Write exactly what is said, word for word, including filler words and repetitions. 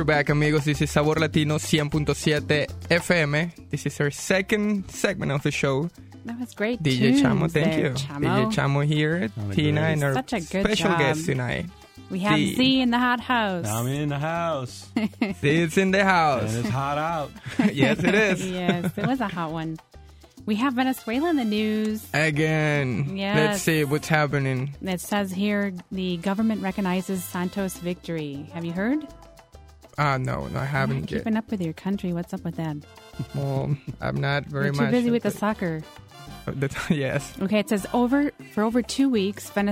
back, amigos. This is Sabor Latino one hundred point seven F M. This is our second segment of the show. That was great. D J tunes Chamo, thank there, you. Chamo. D J Chamo here, Oh, Tina, great. and our Such a good special job. guest tonight. We have Z. Z in the hot house. I'm in the house. Z is in the house. And it's hot out. Yes, it is. Yes, it was a hot one. We have Venezuela in the news. Again. Yes. Let's see what's happening. It says here the government recognizes Santos' victory. Have you heard? Ah, no, no, I haven't Not yet. keeping up with your country. What's up with that? Well, I'm not very You're too much. busy with the into- soccer. the- Yes. Okay, it says over for over two weeks, Venezuela